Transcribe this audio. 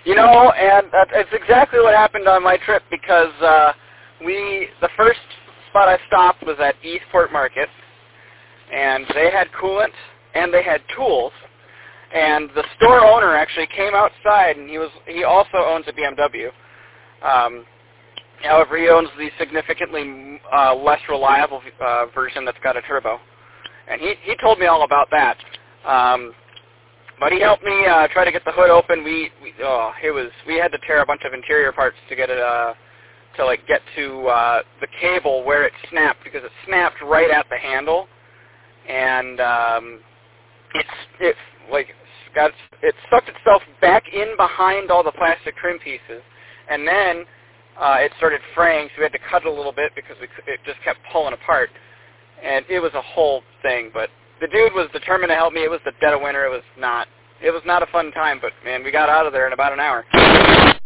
You know, and it's exactly what happened on my trip because the first spot I stopped was at Eastport Market, and they had coolant and they had tools, and the store owner actually came outside, and he also owns a BMW. However, he owns the significantly less reliable version that's got a turbo, and he told me all about that. But he helped me try to get the hood open. We had to tear a bunch of interior parts to get it to get to the cable where it snapped, because it snapped right at the handle, and it sucked itself back in behind all the plastic trim pieces, and then it started fraying, so we had to cut it a little bit because it just kept pulling apart, and it was a whole thing. But the dude was determined to help me. It was the dead of winter. It was not a fun time, but man, we got out of there in about an hour.